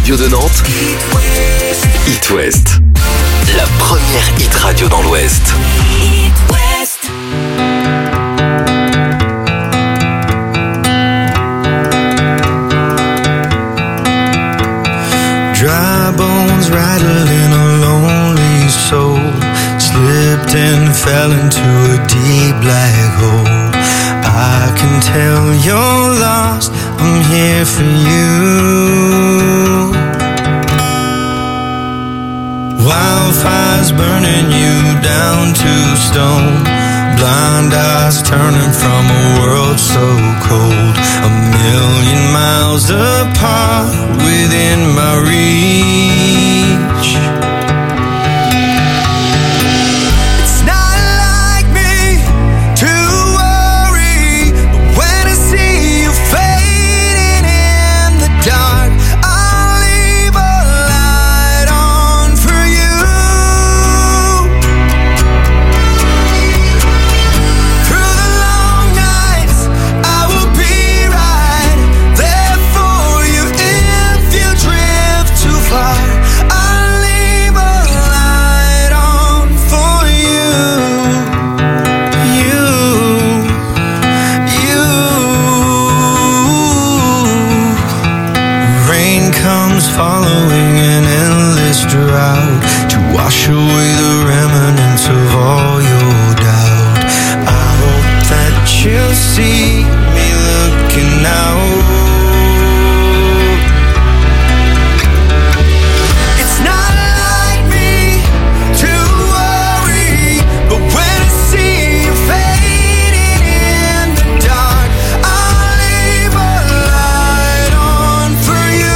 radio de Nantes, It West. La première hit radio dans l'Ouest. It West. Dry bones rattling a lonely soul, slipped and fell into a deep black hole. I can tell you're lost, I'm here for you. Wildfires burning you down to stone, blind eyes turning from a world so cold. 1,000,000 miles apart within my reach. It's not like me to worry, but when I see you fading in the dark, I'll leave a light on for you. Through the long nights, I will be right there for you. If you drift too far, I'll leave a light on for you. Rain comes following an endless drought to wash away the remnants of all your doubt. I hope that you'll see me looking out. It's not like me to worry, but when I see you fading in the dark, I'll leave a light on for you.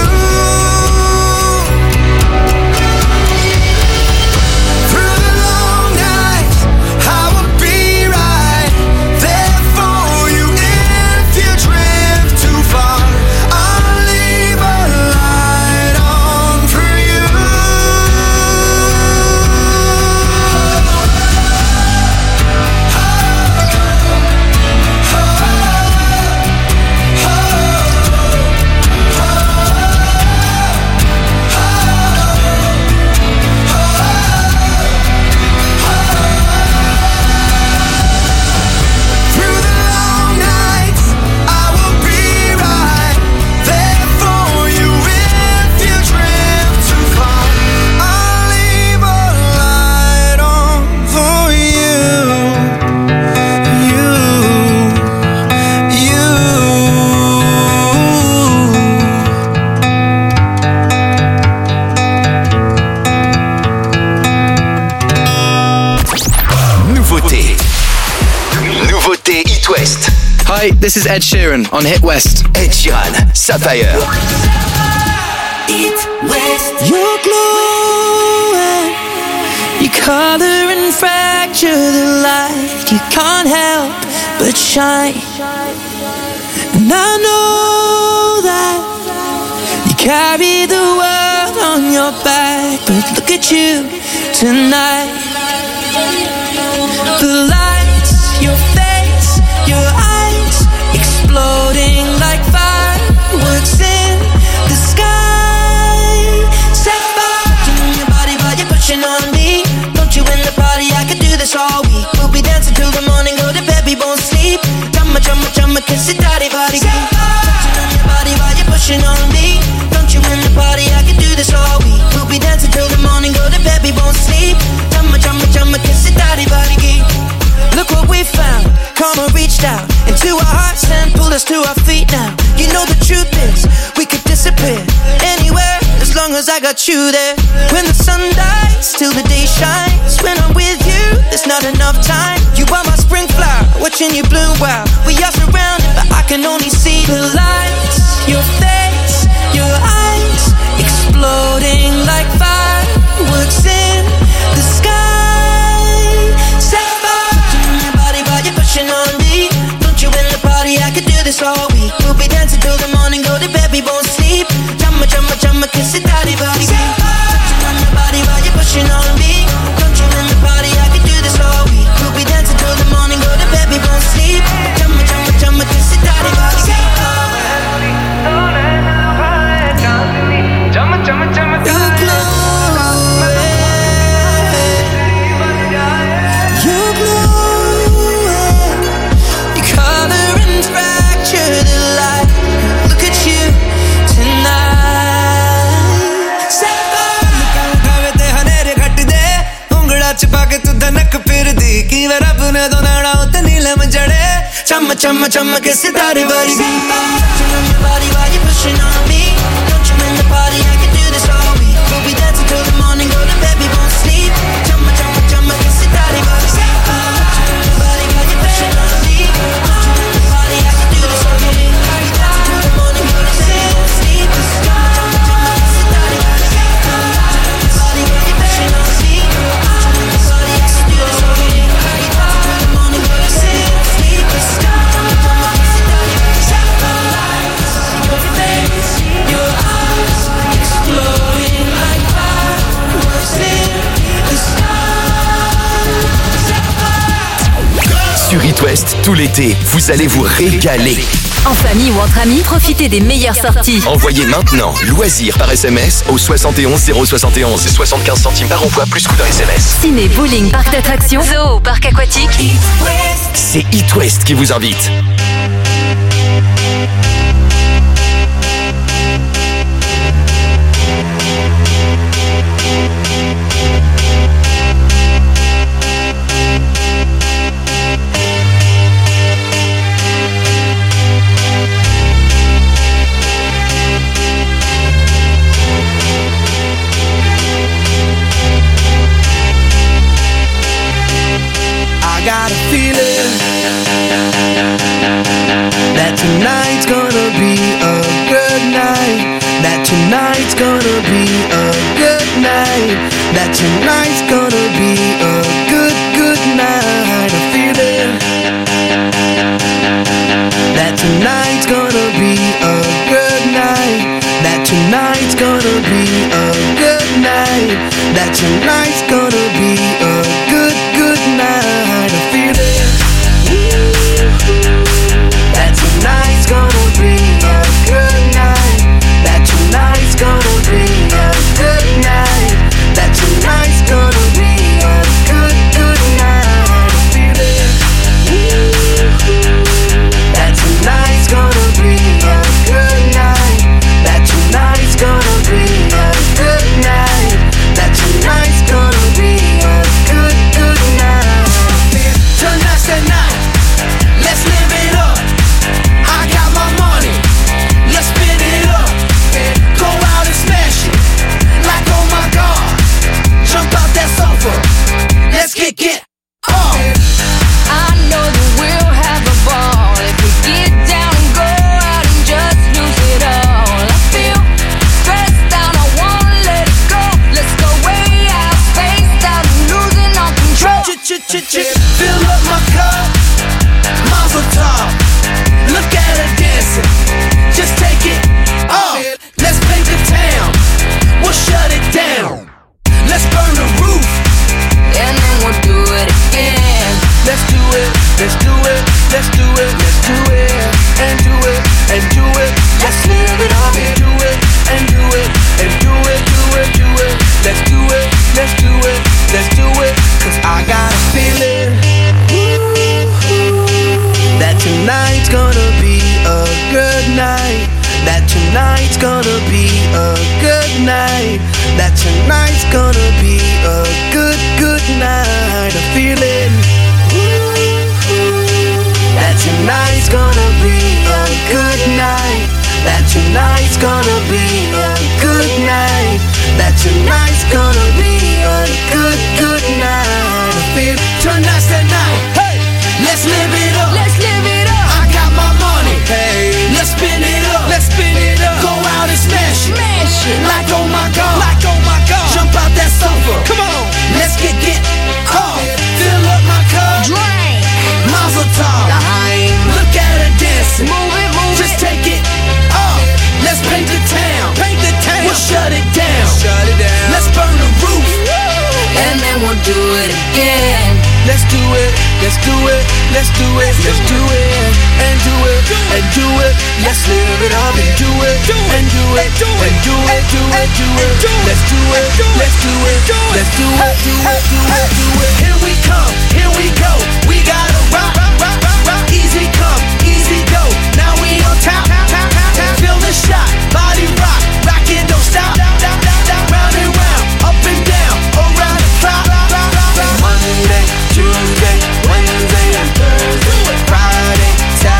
Through the long nights, I will be right there for you. If you drift too far, I'll leave a light on for you. Through the long nights, I will be right there for you. If you drift too far, I'll leave a light on for you. Nouveauté. Nouveauté It West. Hi, this is Ed Sheeran on Hit West. Ed Sheeran, Sapphire. It West. You're glowing, you color and fracture the light. You can't help but shine. And I know that you carry the world on your back, but look at you tonight. The lights, your face, your eyes, exploding like fireworks in the sky. Set fire to your body while you're pushing on me. Don't you in the party, I could do this all week. We'll be dancing till the morning, go to bed, we won't sleep. Drama, drama, drama, kiss it, daddy, body. Touching on your body while you're pushing on me. Don't you in the party, I could do this all week. We'll be dancing till the morning, go to bed, we won't sleep. Drama, drama, drama, kiss it, daddy, body. Look what we found, karma reached out into our hearts and pulled us to our feet now. You know the truth is, we could disappear anywhere as long as I got you there. When the sun dies, till the day shines. When I'm with you, there's not enough time. You are my spring flower, watching you bloom wild. We are surrounded, but I can only see the lights. Your face, your eyes, exploding like fireworks in the sky. Pushing on me, don't you in the party, I could do this all week. We'll be dancing till the morning, go to bed, we won't sleep. Drama, drama, drama, kiss it, daddy, body. Touching on your body while you're pushing on me. Don't you in the party, I could do this all week. We'll be dancing till the morning, go to bed, we won't sleep. Drama, drama, drama, kiss it, daddy, body. chumma, chumma, che se dare vari beat. Touching on your body while you're pushing on me. Don't you in the party, I can do this all week. We'll be dancing till the morning, go to bed, we won't sleep. Chumma, chumma, chumma, che se dare vari beat. Touching on your body while you're pushing on me. Don't you in the party, I can do this all week. We'll be dancing till the morning, go to bed, we won't sleep. Chumma, chumma, chumma, che se dare vari beat. Touching on your body while you're pushing on me. Don't you in the party, I can do this all week. We'll be dancing till the morning, go to bed, we won't sleep. Chumma, chumma, chumma, che se dare vari beat. Your face, your eyes, exploding like fireworks in the sky. Sur It West, tout l'été, vous allez vous régaler. En famille ou entre amis, profitez des meilleures sorties. Envoyez maintenant loisirs par SMS au 71 071. C'est 75 centimes par envoi plus coût d'un SMS. Ciné, bowling, parc d'attractions, zoo, parc aquatique. C'est It West qui vous invite. I got a feeling that tonight's gonna be a good night. That tonight's gonna be a good night. That tonight's gonna be a good, good night. A feeling that tonight's gonna be a good night. That tonight's gonna be a good night. That tonight's gonna be a good, good night. A feeling that tonight's gonna be a good night. That tonight's gonna be a good night. That tonight's gonna be a good, good night. A feeling that tonight's gonna be a good night. That tonight's gonna be a good night. That tonight's gonna be a good, good night. Tonight's the night, let's live it up. I got my money, let's spin it up. Go out and smash it, like oh my god. Jump out that sofa, let's kick it off. I know that we'll have a ball if we get down and go out and just lose it all. I feel stressed out, I wanna let it go. Let's go way out, spaced out, and losing all control. Fill up my cup, Mazel tov. Look at her dancing, just take it off. Let's paint the town, we'll shut it down. Let's burn the roof, And then we'll do it again. let's do it, let's do it, let's do it, let's do it, and do it, and do it. Let's live it up and do it, and do it, and do it, do it, do it. Let's do it, let's do it, let's do it. 'Cause I got a feeling that tonight's gonna be a good night. That tonight's gonna be a good night. That tonight's gonna be a good, good night. A feeling that tonight's gonna be a good night. That tonight's gonna be a good night. That tonight's gonna be a good, good night. I feel tonight's the night. Hey, let's live it up. Let's live it up. I got my money. Hey, let's spin it up. Let's spin it up. Go out and smash it. Smash it. Like oh my god. Like oh my god. Jump out that sofa. Come on. Let's get off. Fill up my cup. Drink. Mazel tov. Look at her dancing. Move it, move Just it. take it off. Let's paint the town. Paint the town. We'll shut it down. Shut it down. Let's burn the roof. And then we'll do it again. Let's do it. Let's do it. Let's do it. Let's do it. And do it. And do it. Let's live it up and do it. And do it. And do it. Do it. Do it. Let's do it. Let's do it. Let's do it. Do it. Do it. Do it. Here we come. Here we go. We gotta rock. Rock. Rock. Rock. Easy come. Easy go. Now we on top. Feel the shot. Body rock. Rockin', don't stop. Round and round. Up and down. Around the clock. Monday, Tuesday, Wednesday, and Thursday, Friday, Saturday.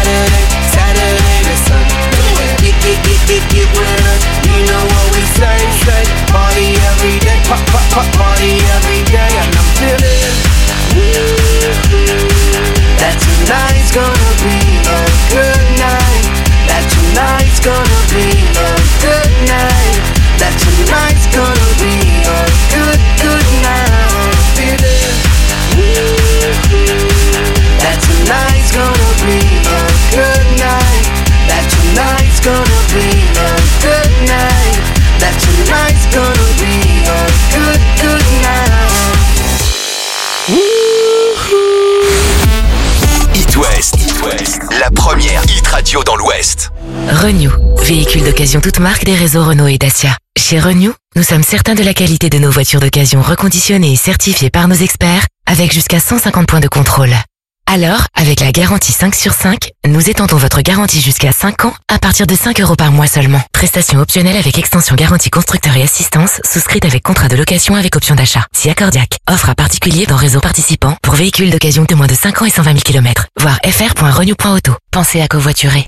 Renew, véhicule d'occasion toute marque des réseaux Renault et Dacia. Chez Renew, nous sommes certains de la qualité de nos voitures d'occasion reconditionnées et certifiées par nos experts, avec jusqu'à 150 points de contrôle. Alors, avec la garantie 5 sur 5, nous étendons votre garantie jusqu'à 5 ans à partir de 5 € par mois seulement. Prestation optionnelle avec extension garantie constructeur et assistance, souscrite avec contrat de location avec option d'achat. Si accordiaque. Offre à particulier dans réseau participant pour véhicules d'occasion de moins de 5 ans et 120 000 km. Voir fr.renew.auto. Pensez à covoiturer.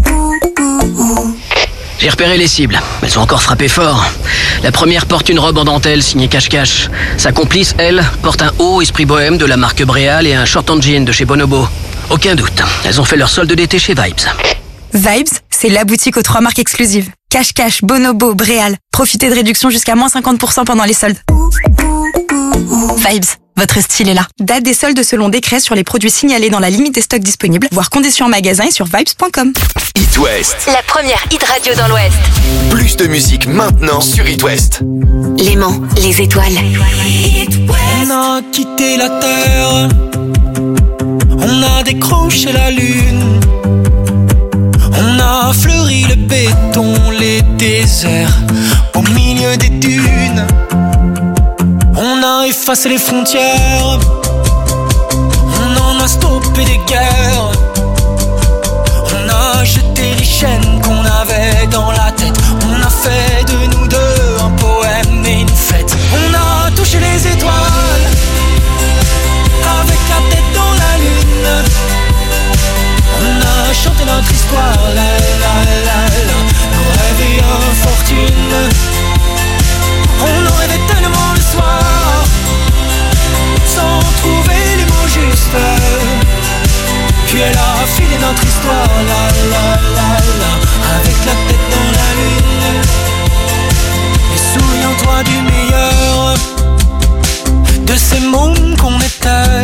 J'ai repéré les cibles. Elles ont encore frappé fort. La première porte une robe en dentelle signée Cache-Cache. Sa complice, elle, porte un haut esprit bohème de la marque Bréal et un short en jean de chez Bonobo. Aucun doute, elles ont fait leur solde d'été chez Vibes. Vibes, c'est la boutique aux 3 marques exclusives. Cache-Cache, Bonobo, Bréal. Profitez de réductions jusqu'à moins 50% pendant les soldes. Vibes, votre style est là. Date des soldes selon décret sur les produits signalés dans la limite des stocks disponibles, voire conditions en magasin et sur vibes.com. It West. La première hit radio dans l'Ouest. Plus de musique maintenant sur It West. L'aimant, les étoiles. On a quitté la terre, on a décroché la lune, on a fleuri le béton, les déserts, au milieu des dunes. On a effacé les frontières, on en a stoppé des guerres. On a jeté les chaînes qu'on avait dans la tête. On a fait de nous deux un poème et une fête. On a touché les étoiles avec la tête dans la lune. On a chanté notre histoire, la la la la. Nos rêves et infortunes. On en rêvait tellement le soir, sans trouver les mots justes. Puis elle a filé notre histoire, la la la la, avec la tête dans la lune. Et souviens-toi du meilleur, de ces mômes qu'on était,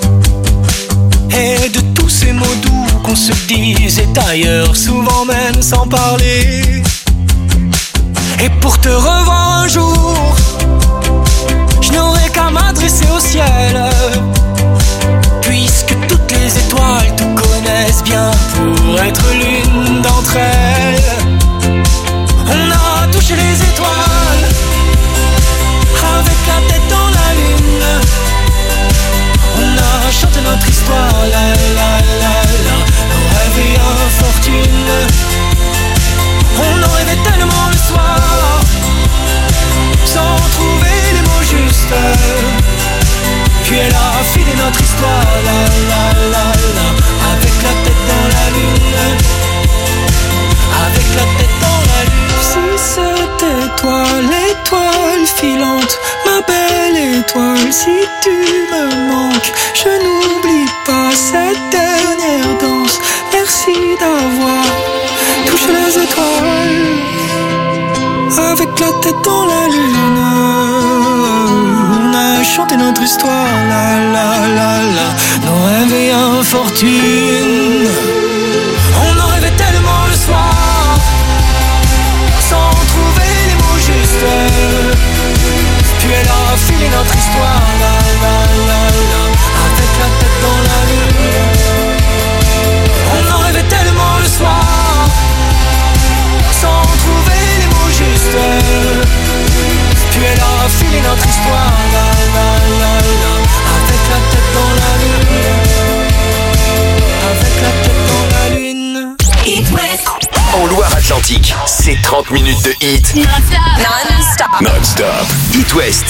et de tous ces mots doux qu'on se disait ailleurs, souvent même sans parler. Et pour te revoir un jour, je n'aurai qu'à m'adresser au ciel, puisque toutes les étoiles te connaissent bien pour être l'une d'entre elles. On a touché les étoiles avec la tête dans la lune. On a chanté notre histoire, la la la la, nos rêves et infortunes. On en rêvait tellement le soir, sans trouver les mots justes. Puis elle a filé notre histoire, la la la la, avec la tête dans la lune. Avec la tête dans la lune. Si c'était toi, l'étoile filante, ma belle étoile, si tu me manques, je n'oublie pas cette dernière danse. Merci d'avoir touché les étoiles avec la tête dans la lune. On a chanté notre histoire, la la la la, nos rêves et infortunes. On en rêvait tellement le soir, sans trouver les mots justes. Puis elle a filé notre histoire, la la la la, avec la tête dans la lune. On en rêvait tellement le soir, sans trouver les mots justes. Puis elle a filé notre histoire, la la la la, avec la tête dans la lune. Avec la tête dans la lune. It West. En Loire-Atlantique, c'est 30 minutes de hit. Non-stop. Non-stop. It West.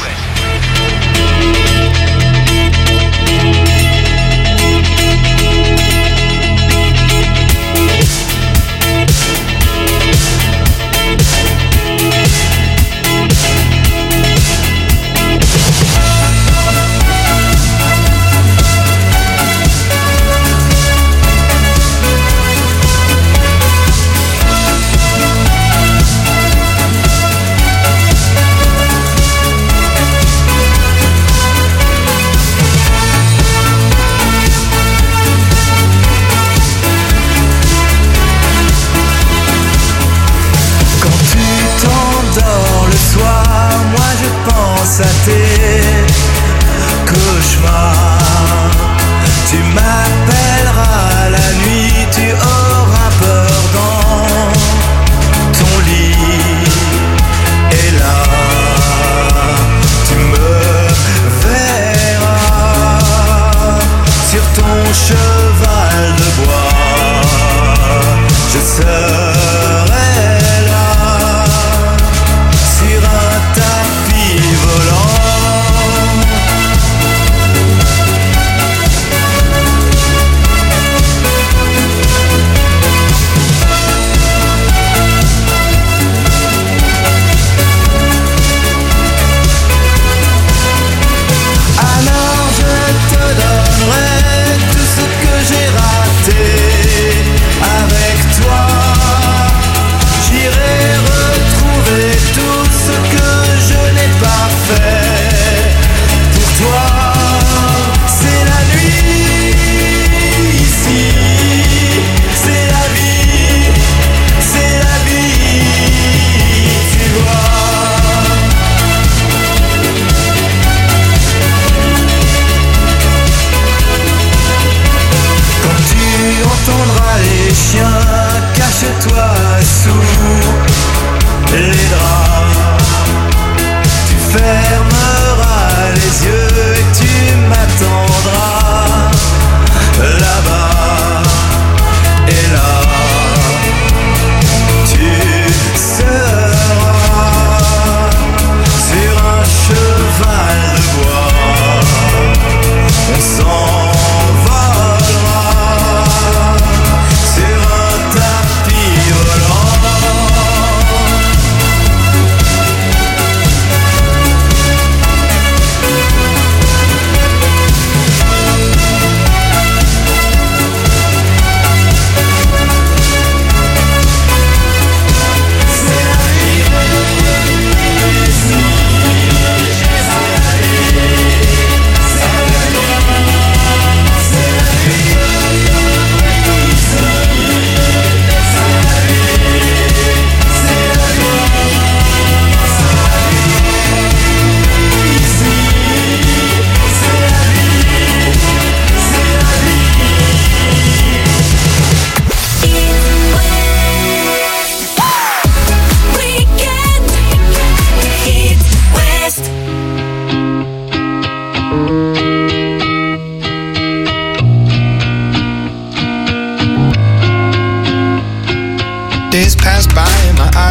À tes cauchemars, tu m'appelleras la nuit, tu auras peur dans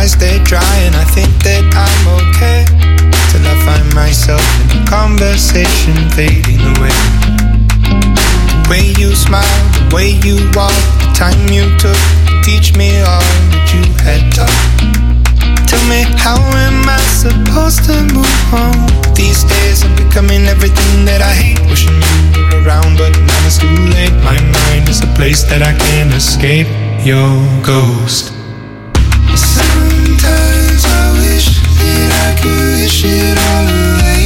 eyes they're dry and I think that I'm okay, till I find myself in a conversation fading away. The way you smile, the way you walk, the time you took to teach me all that you had taught. Tell me, how am I supposed to move on? These days I'm becoming everything that I hate. Wishing you were around, but now it's too late. My mind is a place that I can't escape your ghost. Sometimes I wish that I could wish it all away.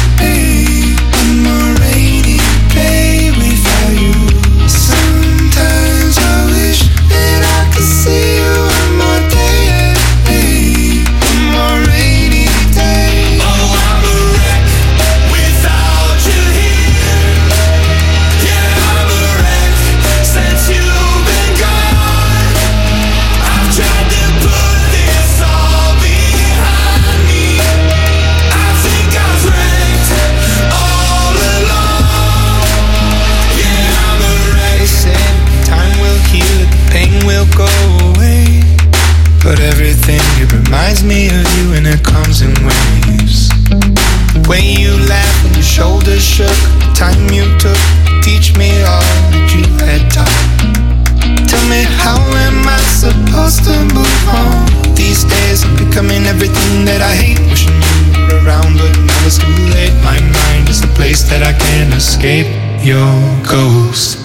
One more rainy day without you. Sometimes I wish that I could see you one more day. One more rainy day. Oh, I'm a wreck without you here. Yeah, I'm a wreck since you've been gone. I've tried to put this all behind me. I think I was wrecked all along. Yeah, I'm a wreck. They said time will heal it, the pain will go away. But everything, it reminds me of you and it comes in waves. The way you laughed when your shoulders shook, the time you took to teach me all that you had taught. Tell me, how am I supposed to move on? These days I'm becoming everything that I hate. Wishing you were around, but now it's too late. My mind is a place that I can't escape your ghost.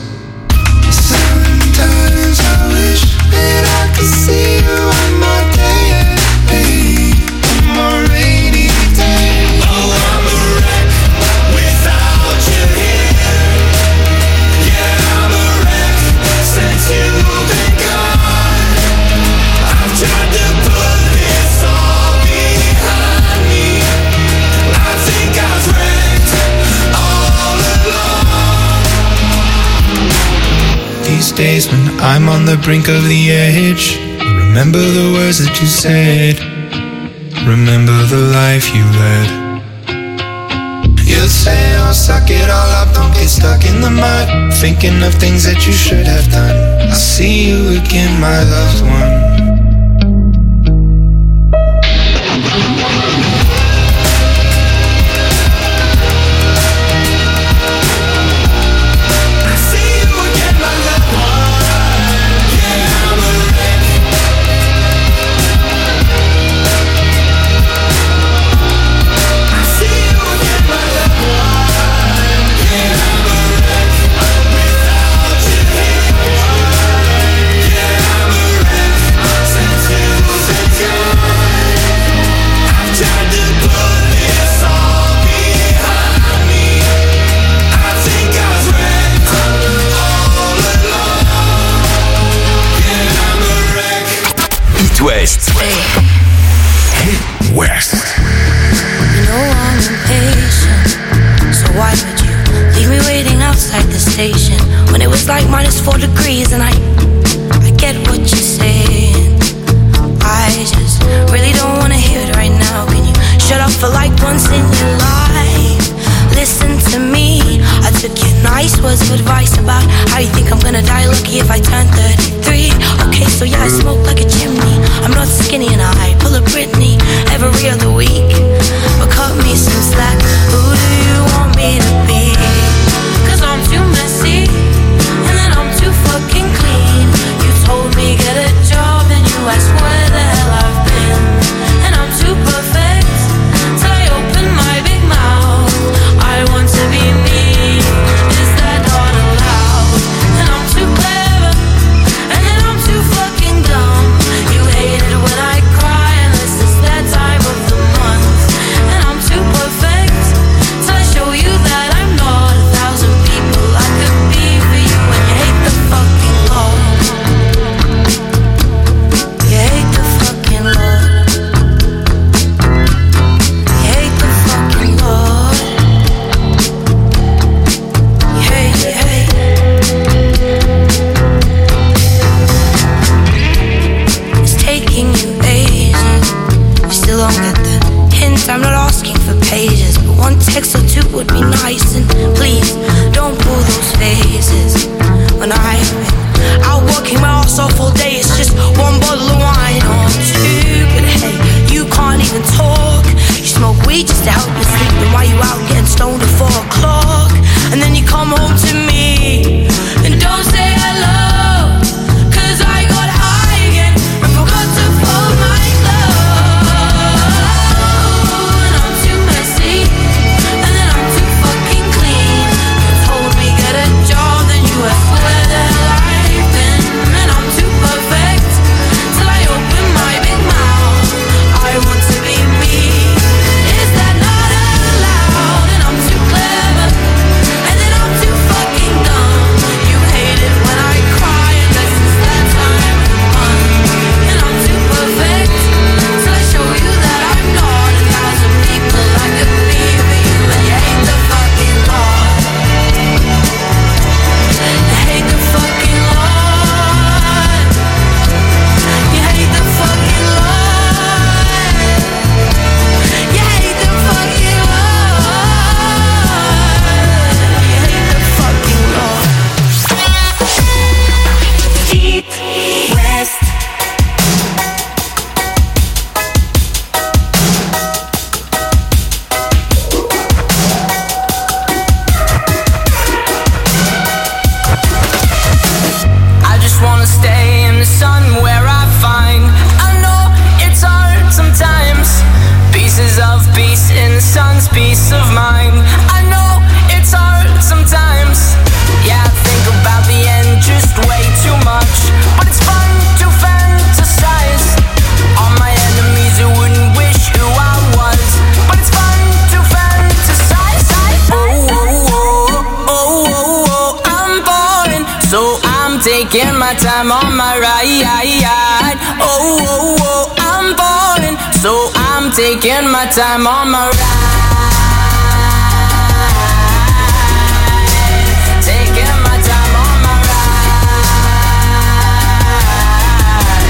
Sometimes I wish that I could see you one more day. One more rainy day. Oh, I'm a wreck without you here. Yeah, I'm a wreck since you've been gone. I've tried to put this all behind me. I think I was wrecked all along. These days when I'm on the brink of the edge, I remember the words that you said. Remember the life you led. You'd say, oh, suck it all up, don't get stuck in the mud, thinking of things that you should have done. I'll see you again, my loved one. West. Hit West. You know I'm impatient, so why would you leave me waiting outside the station when it was like -4 degrees? And I get what you're saying. I just really don't wanna hear it right now. Can you shut up for like once in your life? Listen to me. I took your nice words of advice about how you think I'm gonna die lucky if I turn 33. Okay, so yeah, I smoke like a chimney. I'm not skinny and I pull a Britney every other week. But cut me some slack. Who do you want me to be? 'Cause I'm too messy and then I'm too fucking clean. You told me get a job and you asked where the hell I've been. And I'm too perfect till I open my big mouth. I want to be me. Is that not allowed? And I'm too clever and then I'm too fucking dumb. You hate it when I cry unless it's that time of the month. And I'm too perfect till I show you that I'm not 1,000 people I could be for you. And you hate the fucking Lord. You hate the fucking Lord. You hate the fucking Lord. You hate, you hate. It's taking you ages. You still don't get the hint. I'm not asking for pages, but one text or two would be nice. And please don't pull those faces when I've been out working my ass off all day. It's just one bottle of wine or two, but weed just to help you sleep. Then why you out getting stoned at 4 o'clock? And then you come home to me and don't say hello, 'cause I got high again and forgot to fold my clothes. And I'm too messy, and then I'm too fucking clean. You told me get a job, then you asked where the hell I've been. And I'm too perfect till I open my big mouth. I want to be me. Is that not allowed? And I'm too clever, and then I'm too fucking dumb. You hate it when I cry, unless it's that time of the month. And I'm too perfect till I show you that I'm not. 1,000 people I could be for you, and you hate the fucking Lord. You hate the fucking Lord. You hate the fucking Lord. You hate the fucking Lord. You hate the fucking Lord. Eat West. I just wanna stay in the sun where I find. I know it's hard sometimes. Pieces of peace in the sun's peace of mind. I know it's hard sometimes. Yeah, I think about the end just way too much. But it's fun to fantasize on my enemies who wouldn't wish who I was. But it's fun to fantasize. Oh, oh, oh, oh, oh, oh, I'm falling, so I'm taking my time on my ride. Oh, oh, oh, I'm falling, so I'm taking my time on my ride. Taking my time on my ride.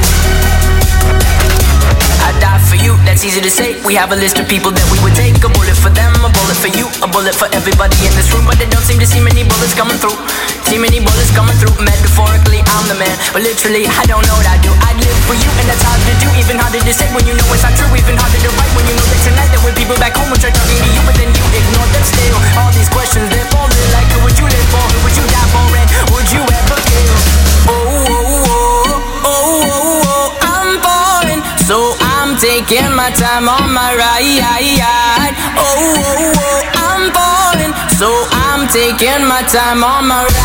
I die for you, that's easy to say. We have a list of people that we would take. A bullet for them, a bullet for you, a bullet for everybody in this room. But they don't seem to see many bullets coming through. See many bullets coming through. Metaphorically, I'm the man, but literally, I don't know what I do. I live for you, and that's hard to do. Even harder to say when you know it's not true. Even harder to write when you know that tonight there were people back home who tried talking to you, but then you ignore them still. All these questions, they're falling like, who would you live for? Who would you die for? And would you ever kill? Oh, oh, oh, oh, oh, oh, I'm falling, so I'm taking my time on my ride. Oh, oh, oh, I'm falling, so I'm taking my time on my ride.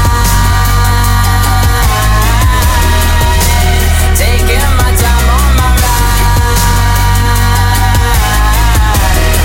Taking my time on my ride.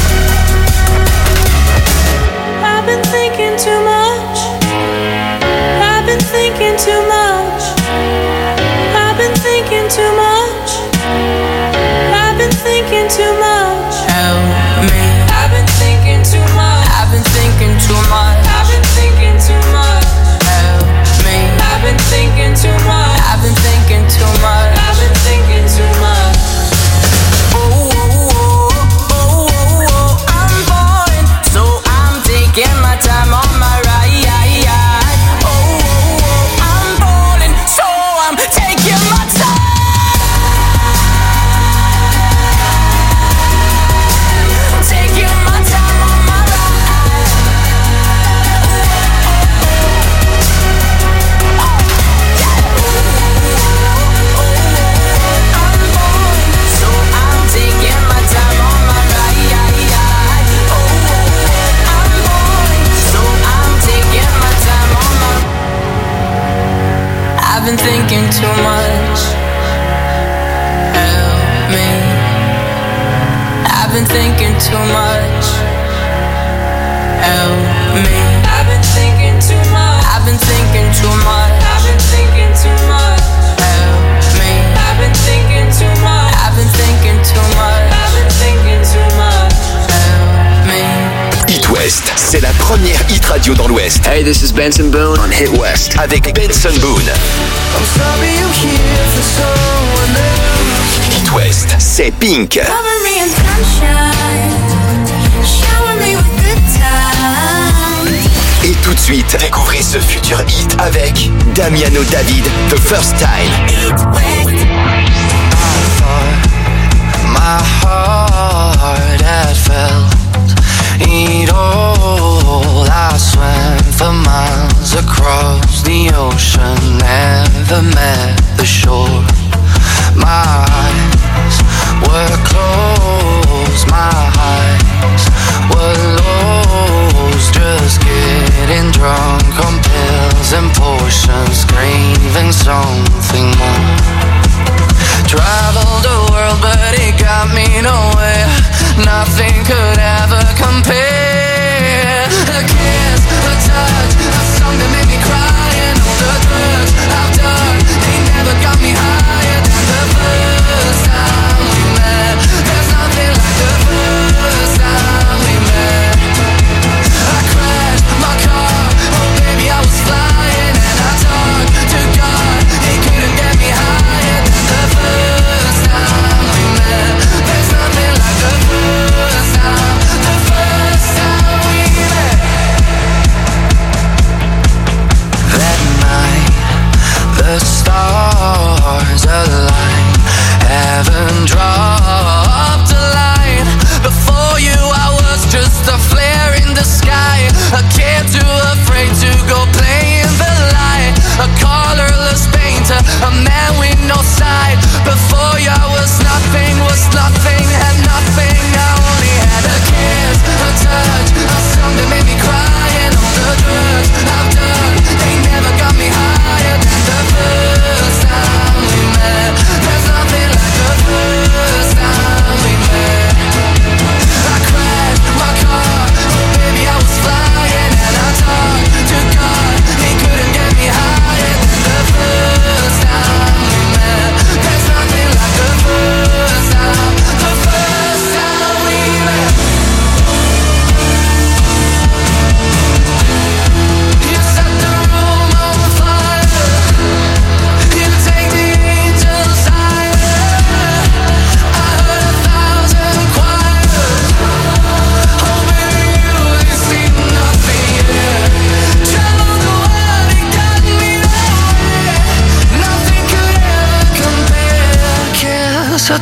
I've been thinking too much. I've been thinking too much. I've been thinking too much. I've been thinking too much. Help me. I've been thinking too much. I've been thinking too much. I've been thinking too much. Help me. I've been thinking too much. I've been thinking too much. I've been thinking too much. Oh, oh, oh, oh, oh, oh, I'm falling, so I'm taking my time on my ride. Oh, oh, oh, I'm falling, so I'm taking my time. Taking my time on my ride. I'm falling, so I'm taking my time on my ride. Oh, I'm falling, so I'm taking my time on my. I've been thinking too much. Help me. I've been thinking too much. Help me. I've been thinking too much. I've been thinking too much. I've been thinking too much. Help me. I've been thinking too much. I've been thinking too much. I've been thinking too much. Help me. Hit West, c'est la première hit radio dans l'Ouest. Hey, this is Benson Boone on Hit West. Avec Benson Boone. I'm sorry you're here for someone else. Hit West, c'est Pink. Cover me in sunshine, shower me with good times. Et tout de suite, découvrez ce futur hit avec Damiano David, The First Time. My heart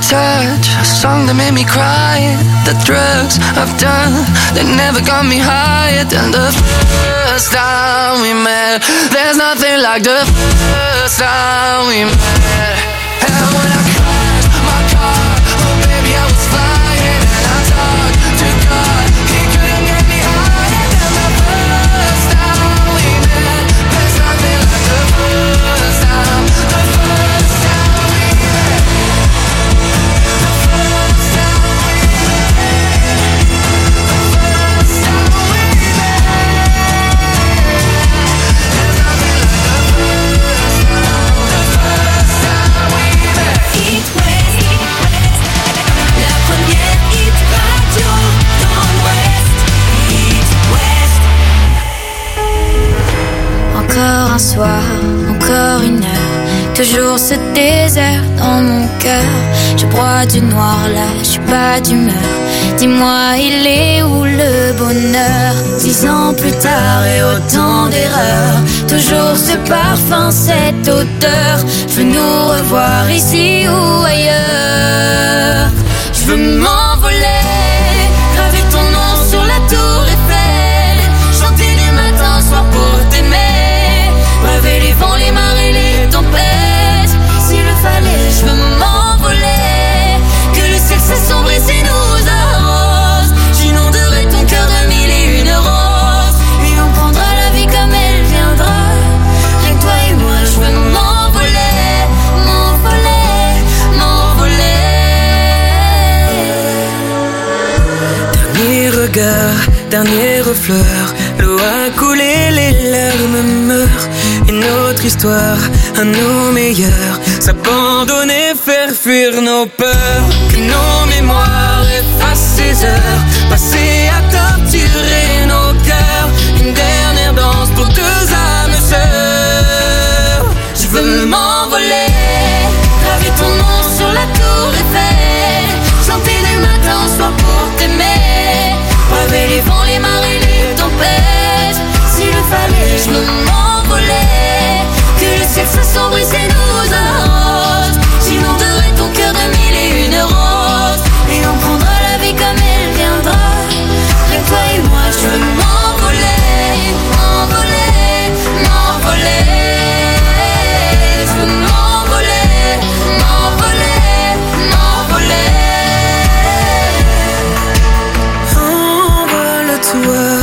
touch, a song that made me cry. The drugs I've done, they never got me higher than the first time we met. There's nothing like the first time we met. And when I crashed my car, oh baby I was flying. And I talked to God, he couldn't get me higher than the first time we met. There's nothing like the first time, the first time we met. The first time we met. The first time we met. There's nothing like the first time, the first time we met. It West, la première hit radio dans l'Ouest. It West. Encore un soir, encore une heure, toujours ce désert dans mon cœur. Je broie du noir là, je suis pas d'humeur. Dis-moi, il est où le bonheur? 10 ans plus tard et autant d'erreurs, toujours ce parfum, cette odeur. Je veux nous revoir ici ou ailleurs. Je veux m'envoler, graver ton nom sur la tour Eiffel, chanter du matin au soir pour t'aimer, braver les vents, les marées, les tempêtes. S'il le fallait, je veux m'envoler, que le ciel s'assombrisse et nous arrose. J'inonderai ton cœur de 1001 roses, et on prendra la vie comme elle viendra. Rien que toi et moi, je veux m'envoler, m'envoler, m'envoler. Dernier regard, dernière fleur, l'eau a coulé, les larmes meurent. Une autre histoire, à nos meilleurs, s'abandonner, faire fuir nos peurs. Que nos mémoires effacent ces heures passées à torturer nos cœurs. Une dernière danse pour deux âmes sœurs. Je veux m'envoler, graver ton nom sur la tour Eiffel, chanter du matin au soir pour t'aimer, braver les vents, les marées, les tempêtes. S'il le fallait, je veux m'envoler, que le ciel s'assombrisse et nous arrose. J'inonderai ton cœur de 1001 roses, et on prendra la vie comme elle viendra. Rien que toi et moi, je veux m'envoler, m'envoler, m'envoler. Je veux m'envoler, m'envoler, m'envoler. Envole-toi,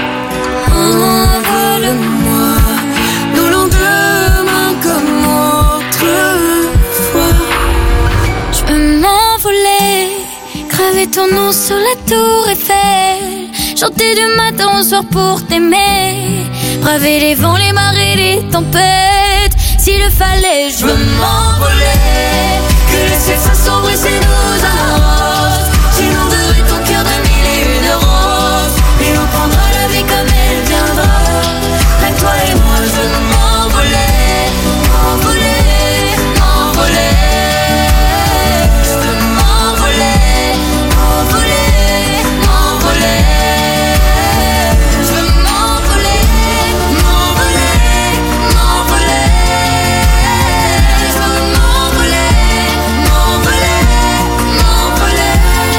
envole-moi, nos lendemains comme autrefois. Je veux m'envoler, graver ton nom sur la tour Eiffel, chanter du matin au soir pour t'aimer, braver les vents, les marées, les tempêtes. S'il le fallait, je veux m'envoler, que le ciel s'assombrisse et nous arrose. J'inonderai ton cœur de 1001 roses, et on prendra la vie comme elle viendra. Rien que toi et moi, je veux m'envoler, m'envoler, m'envoler. Je veux m'envoler, m'envoler, m'envoler. Je veux m'envoler, m'envoler, m'envoler. Je veux m'envoler, m'envoler, m'envoler.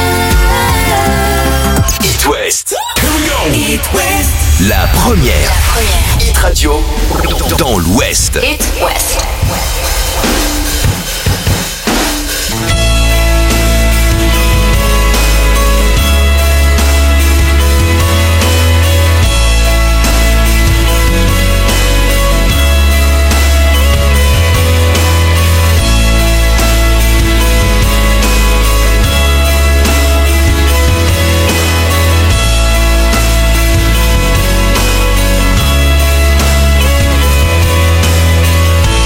It West. It West. La première hit radio dans l'Ouest. It West. Je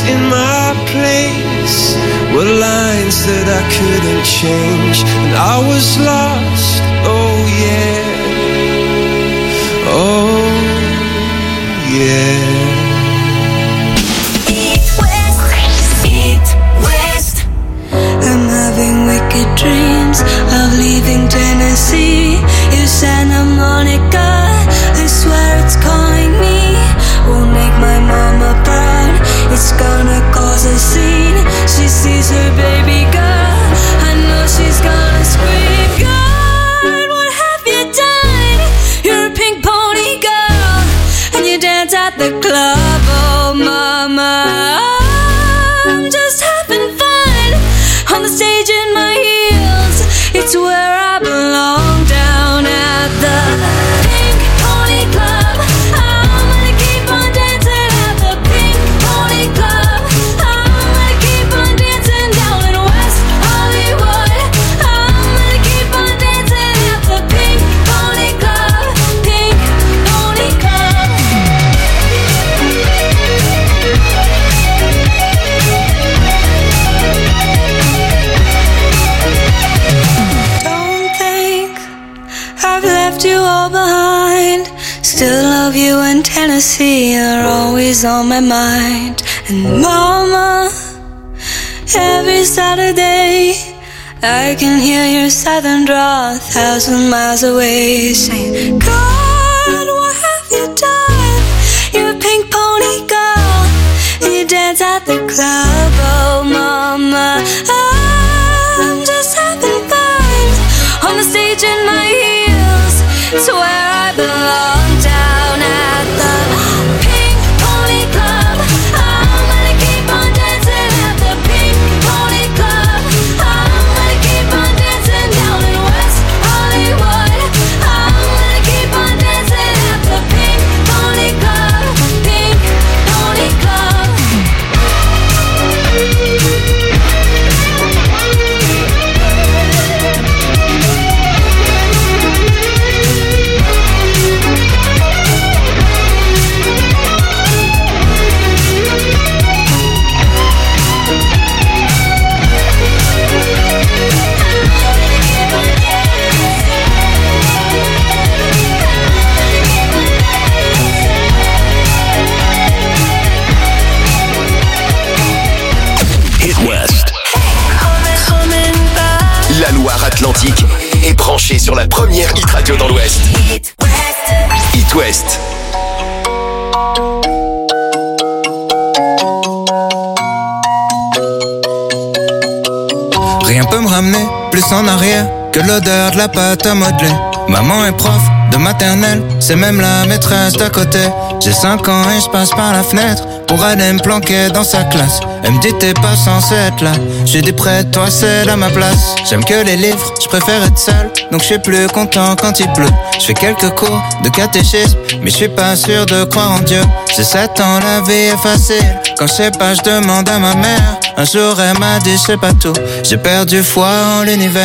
in my place were lines that I couldn't change, and I was lost, oh yeah, oh yeah. I'm having wicked dreams of leaving Tennessee. You Santa Monica, I swear it's calling me. Won't make my mama proud, it's gonna cause a scene. She sees her baby girl, I know she's gonna scream. God, what have you done? You're a pink pony girl, and you dance at the club, oh mama. I'm just having fun on the stage in my heels. It's where I belong, down at the Pink Pony Club. I'm gonna keep on dancing at the Pink Pony Club. I'm gonna keep on dancing down in West Hollywood. I'm gonna keep on dancing at the Pink Pony Club. Pink Pony Club. I've left you all behind. Still love you in Tennessee, you're always on my mind. And mama, every Saturday I can hear your southern drawl 1,000 miles away, saying, God, what have you done? You're a pink pony girl, and you dance at the club, oh mama. I'm just having fun on the stage in my heels. It's where I belong, down at the Pink Pony Club. I'm gonna keep on dancing at the Pink Pony Club. I'm gonna keep on dancing down in West Hollywood. I'm gonna keep on dancing at the Pink Pony Club. Pink Pony Club. Hit West. La Loire-Atlantique est branchée sur la première hit radio dans l'Ouest. Hit West. Rien peut me ramener plus en arrière que l'odeur de la pâte à modeler. Maman est prof de maternelle, c'est même la maîtresse d'à côté. J'ai 5 ans et je passe par la fenêtre pour aller me planquer dans sa classe. Elle me dit t'es pas censé être là. J'ai dit près de toi c'est à ma place. J'aime que les livres, je préfère être seul, donc je suis plus content quand il pleut. Je fais quelques cours de catéchisme, mais je suis pas sûr de croire en Dieu. J'ai 7 ans, la vie est facile. Quand je sais pas, je demande à ma mère. Un jour elle m'a dit je sais pas tout. J'ai perdu foi en l'univers.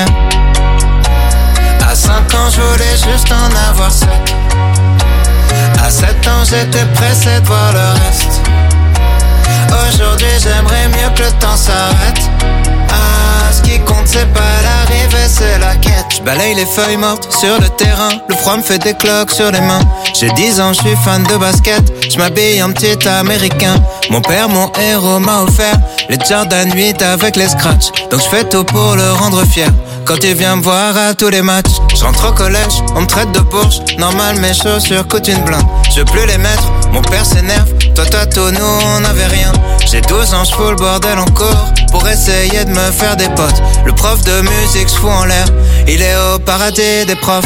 À 5 ans je voulais juste en avoir 7. À 7 ans j'étais pressé de voir le reste. Aujourd'hui j'aimerais mieux que le temps s'arrête. Ah, ce qui compte c'est pas l'arrivée, c'est la quête. Je balaye les feuilles mortes sur le terrain. Le froid me fait des cloques sur les mains. J'ai 10 ans, je suis fan de basket. Je m'habille en petit américain. Mon père, mon héros, m'a offert les Jordan 8 avec les scratchs. Donc je fais tout pour le rendre fier. Quand il vient me voir à tous les matchs, je rentre au collège, on me traite de bourge. Normal, mes chaussures coûtent une blinde. Je veux plus les mettre, mon père s'énerve. Toi, tout, nous, on n'avait rien. J'ai 12 ans, je fous le bordel en cours pour essayer de me faire des potes. Le prof de musique se fout en l'air, il est au paradis des profs.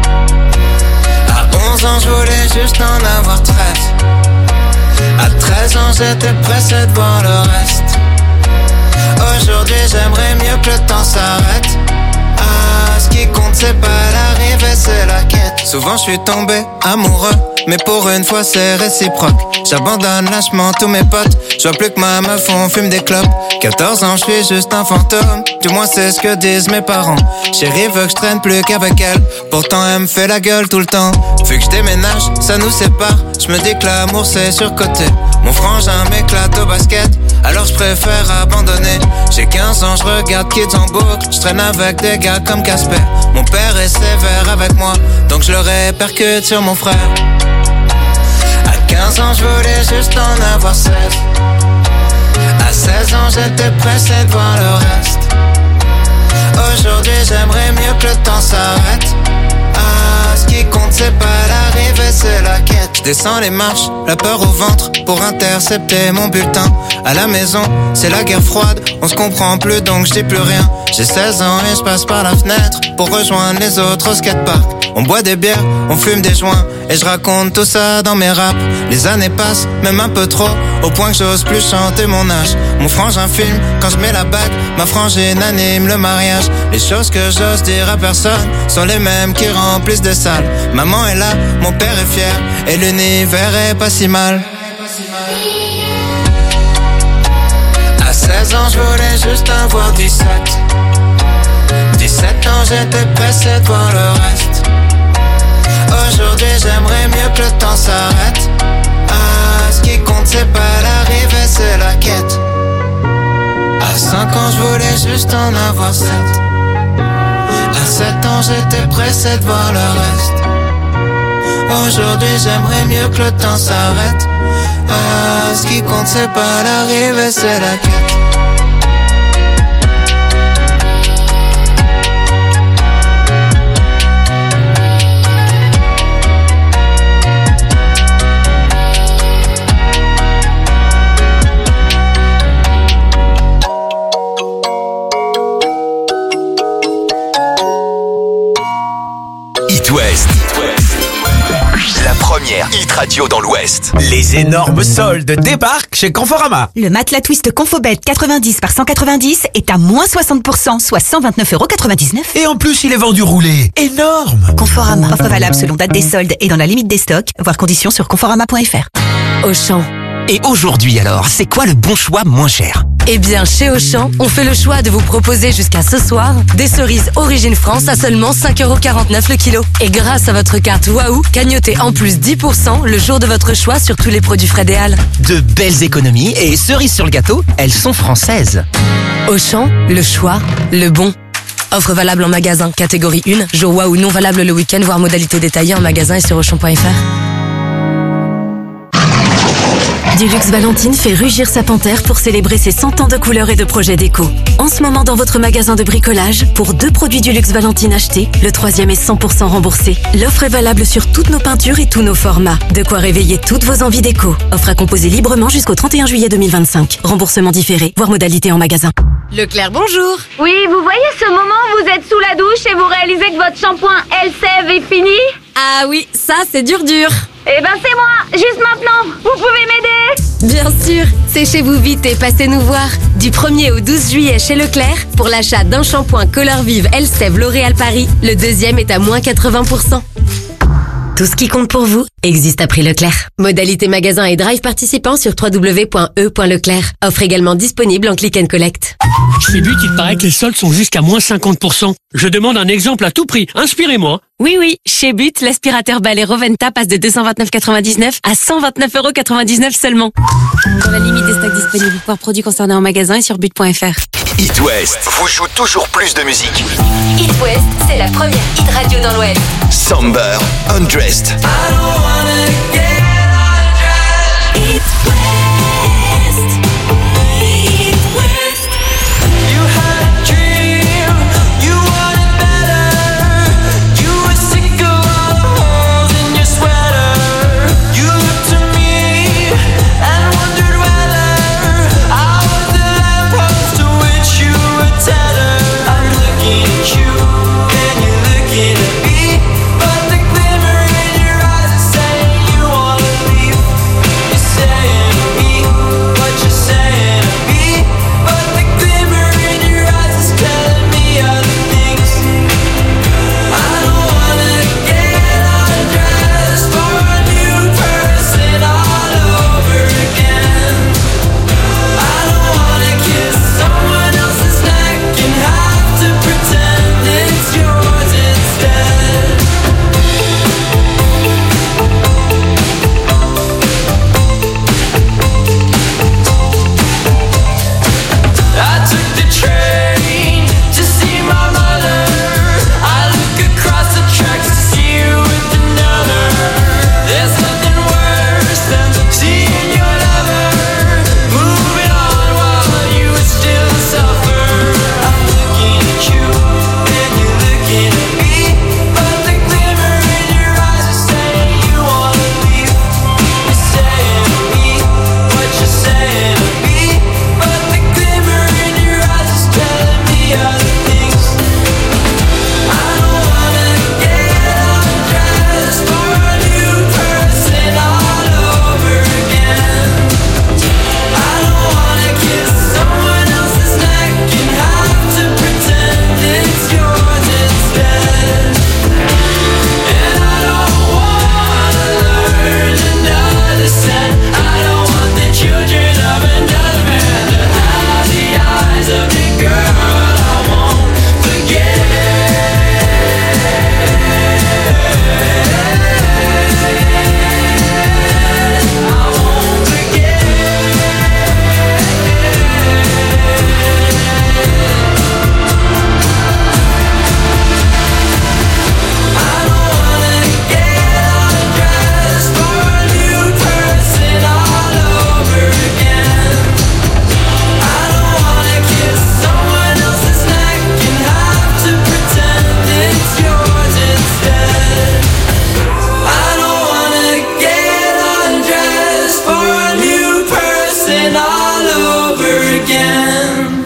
À 11 ans, je voulais juste en avoir 13. À 13 ans, j'étais pressé de voir le reste. Aujourd'hui, j'aimerais mieux que le temps s'arrête. Ah, ce qui compte, c'est pas l'arrivée, c'est la quête. Souvent, je suis tombé amoureux, mais pour une fois, c'est réciproque. J'abandonne lâchement tous mes potes. Je vois plus que ma meuf, on fume des clopes. 14 ans, je suis juste un fantôme. Du moins, c'est ce que disent mes parents. Chérie veut que je traîne plus qu'avec elle. Pourtant, elle me fait la gueule tout le temps. Vu que je déménage, ça nous sépare. Je me dis que l'amour, c'est surcoté. Mon frangin m'éclate au basket. je préfère abandonner. J'ai 15 ans, je regarde Kids en boucle. Je traîne avec des gars comme Casper. Mon père est sévère avec moi, donc je le répercute sur mon frère. À 15 ans, je voulais juste en avoir 16. À 16 ans, j'étais pressé de voir le reste. Aujourd'hui, j'aimerais mieux que le temps s'arrête. Ah, ce qui compte, c'est pas l'arrivée, c'est la quête. Je descends les marches, la peur au ventre, pour intercepter mon bulletin. À la maison, c'est la guerre froide, on se comprend plus donc je dis plus rien. J'ai 16 ans et je passe par la fenêtre pour rejoindre les autres au skatepark. On boit des bières, on fume des joints et je raconte tout ça dans mes raps. Les années passent, même un peu trop, au point que j'ose plus chanter mon âge. Mon frangin filme quand je mets la bague, ma frangine anime le mariage. Les choses que j'ose dire à personne sont les mêmes qui remplissent des salles. Maman est là, mon père est fier et l'univers est pas si mal. À 16 ans, je voulais juste avoir 17. 17 ans, j'étais pressé de voir le reste. Aujourd'hui, j'aimerais mieux que le temps s'arrête. Ah, ce qui compte, c'est pas l'arrivée, c'est la quête. À 5 ans, je voulais juste en avoir 7. À 7 ans, j'étais pressé de voir le reste. Aujourd'hui, j'aimerais mieux que le temps s'arrête. Ah, ce qui compte, c'est pas l'arrivée, c'est la quête. It West. La première hit radio dans l'Ouest. Les énormes soldes débarquent chez Conforama. Le matelas Twist Confobed 90 par 190 est à moins 60%, soit 129,99 €. Et en plus, il est vendu roulé. Énorme. Conforama. Offre valable selon date des soldes et dans la limite des stocks. Voir conditions sur conforama.fr. Auchan. Et aujourd'hui alors, c'est quoi le bon choix moins cher ? Eh bien, chez Auchan, on fait le choix de vous proposer jusqu'à ce soir des cerises Origine France à seulement 5,49 € le kilo. Et grâce à votre carte Waouh, gagnotez en plus 10% le jour de votre choix sur tous les produits Fred et Al. De belles économies et cerises sur le gâteau, elles sont françaises. Auchan, le choix, le bon. Offre valable en magasin, catégorie 1, jour Waouh non valable le week-end, voire modalité détaillée en magasin et sur Auchan.fr. Dulux Valentine fait rugir sa panthère pour célébrer ses 100 ans de couleurs et de projets déco. En ce moment, dans votre magasin de bricolage, pour 2 produits Dulux Valentine achetés, le 3e est 100% remboursé. L'offre est valable sur toutes nos peintures et tous nos formats. De quoi réveiller toutes vos envies déco. Offre à composer librement jusqu'au 31 juillet 2025. Remboursement différé, voire modalité en magasin. Leclerc, bonjour. Oui, vous voyez ce moment où vous êtes sous la douche et vous réalisez que votre shampoing Elseve est fini? Ah oui, ça c'est dur. Eh ben c'est moi, juste maintenant, vous pouvez m'aider? Bien sûr, séchez-vous vite et passez nous voir. Du 1er au 12 juillet chez Leclerc, pour l'achat d'un shampoing Color Vive Elseve L'Oréal Paris, le 2e est à moins 80%. Tout ce qui compte pour vous existe à prix Leclerc. Modalité magasin et drive participant sur www.e.leclerc. Offre également disponible en click and collect. Chez But, il paraît que les soldes sont jusqu'à moins 50%. Je demande un exemple à tout prix. Inspirez-moi. Oui, chez But, l'aspirateur balai Roventa passe de 229,99 à 129,99 € seulement. Dans la limite des stocks disponibles, voir produits concernés en magasin et sur but.fr. It West vous joue toujours plus de musique. It West, c'est la première hit radio dans l'Ouest. Somber, Undressed. I don't wanna get undressed. It West. It West. You had a dream, you wanted better. You were sick of all the holes in your sweater. You looked to me and wondered whether I was the lamppost to which you were tethered. I'm looking at you and you're looking at me, but the glimmer in your eyes is saying you want all over again.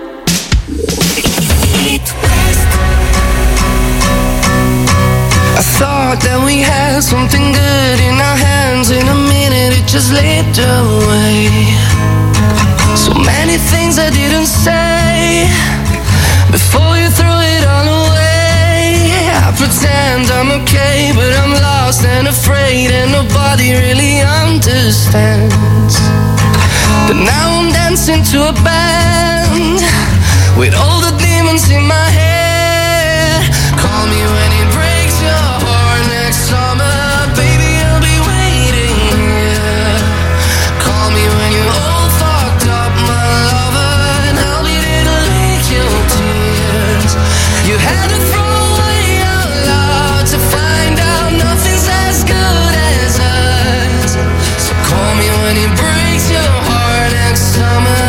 I thought that we had something good in our hands. In a minute it just slipped away. So many things I didn't say before you threw it all away. I pretend I'm okay, but I'm lost and afraid, and nobody really understands. But now I'm dancing to a band with all the demons in my head. Call me when it breaks your heart next summer, baby, I'll be waiting here. Call me when you're all fucked up, my lover, and I'll be there to lick your tears. You had to throw away your love to find out nothing's as good as us. So call me when it breaks your heart next summer.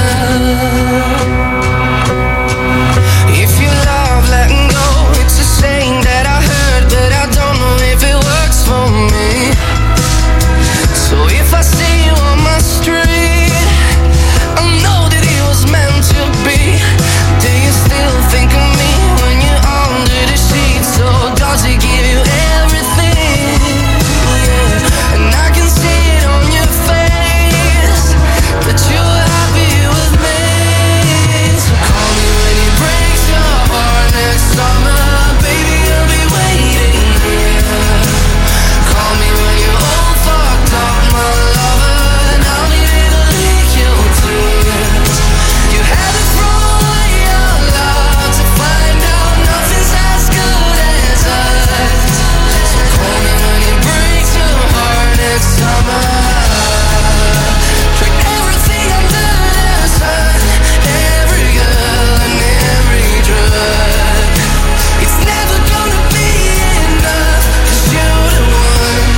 If you love letting go, it's a saying that I heard, but I don't know if it works for me. So if I see you on my street, I know that it was meant to be. Do you still think of me when you're under the sheets? Or does it give you everything? Yeah. And I can see it on your face that you're happy with me. So call me when it breaks your heart next summer, baby, I'll be waiting here. Call me when you're all fucked up, my lover, and I'll be there to lick your tears. You had to throw away your love to find out nothing's as good as us. So call me when it breaks your heart next summer. Tried everything under the sun, every girl and every drug. It's never gonna be enough, 'cause you're the one.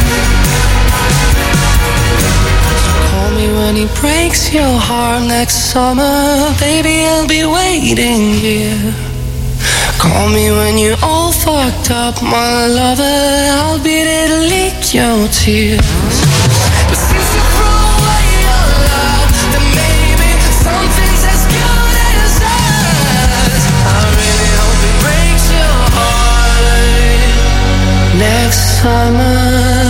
So call me when it breaks your heart next summer, baby, I'll be waiting here. Call me when you're all fucked up, my lover, I'll be there to lick your tears. But since you threw away your love, then maybe something's as good as us. I really hope it breaks your heart next summer.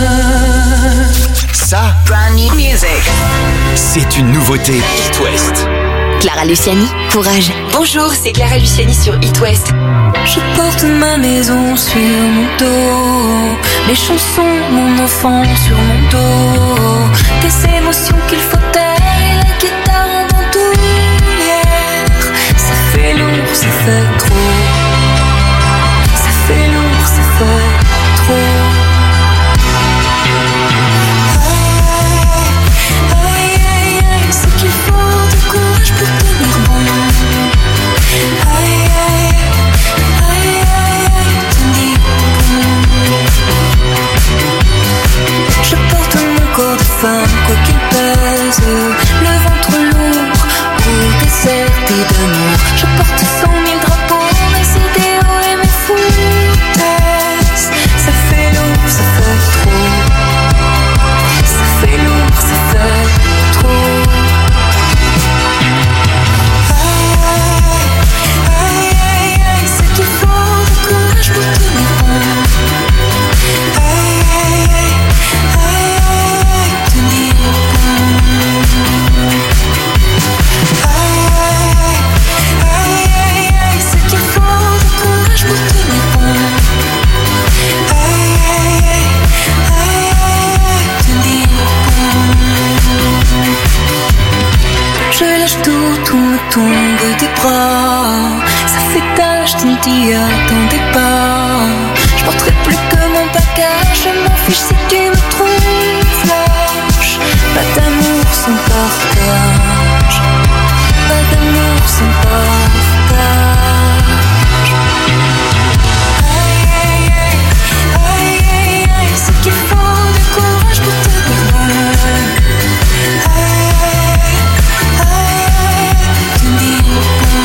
Ça, brand new music. C'est une nouveauté It West. Clara Luciani, courage. Bonjour, c'est Clara Luciani sur It West. Je porte ma maison sur mon dos, mes chansons, mon enfant sur mon dos, des émotions qu'il faut taire et la guitare en bandoulière. Ça fait lourd, ça fait trop. Ça fait lourd, ça fait trop. Aïe, aïe, aïe, c'est qu'il faut du courage pour tenir bon. Aïe, aïe, aïe, aïe, tenir bon. Je porte mon corps de femme, quoi qu'il pèse, le ventre lourd ou déserté d'amour. Je porte 100 000 drapeaux, mes idéaux et mes foutaises. Ça fait lourd, ça fait trop. Ça fait lourd, ça fait trop. Aïe, aïe, aïe, c'est qu'il faut du courage pour tenir bon. Aïe, aïe, aïe, aïe, aïe, tenir bon. Aïe, aïe, aïe, aïe, c'est qu'il faut du courage pour tenir bon. Aïe, aïe, aïe, aïe, tenir bon. Je lâche tout me tombe des bras. Ça fait tâche, tu ne t'y attendais pas. Je porterai plus que mon bagage. Je m'en fiche si tu me trouves lâche. Pas d'amour sans partage. Pas d'amour sans partage. Aïe, aïe, aïe, aïe, aïe, aïe, c'est qu'il faut du courage pour tenir bon. Aïe, aïe, aïe, tenir bon.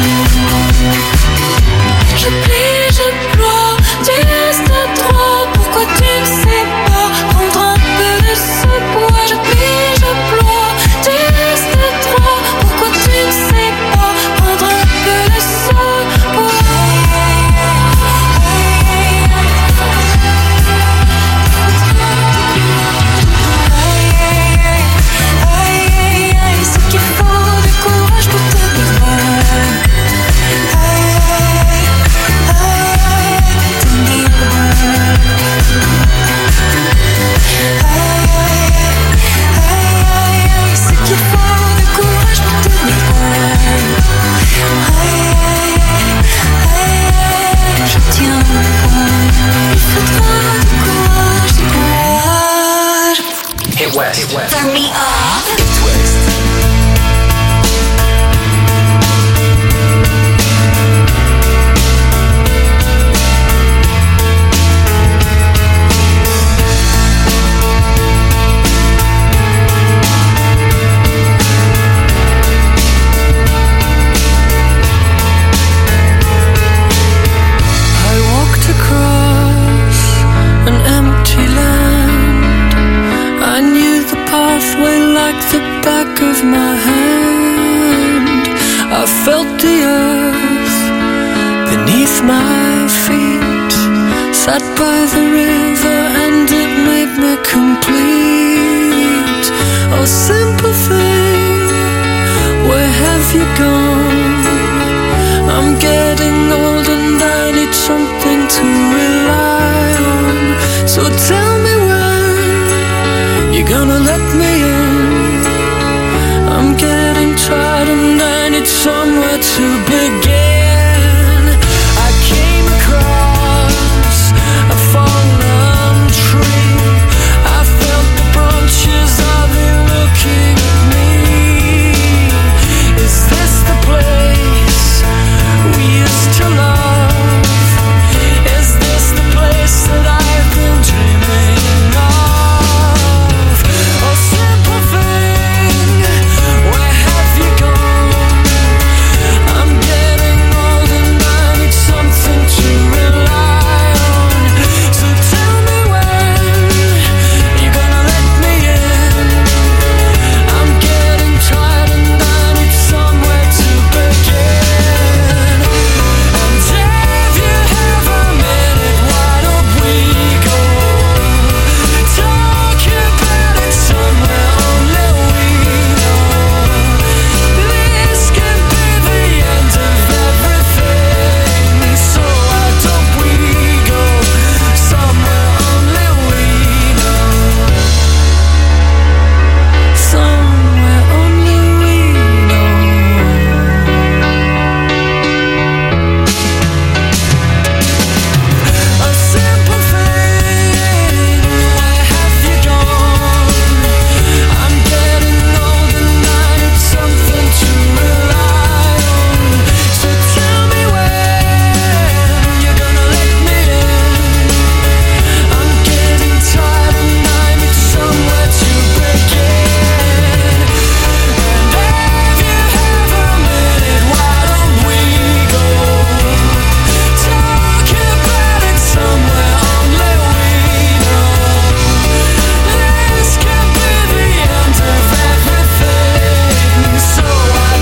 Je plie, je ploie, tu restes à trois. Pourquoi tu ne sais pas prendre un peu de ce poids? Je plie, je Turn me up. It West. The back of my hand, I felt the earth beneath my feet, sat by the river and it made me complete. Oh, simple thing, where have you gone? I'm getting old and I need something to rely on. So tell me when you're gonna let me in. I'm getting tired and I need somewhere to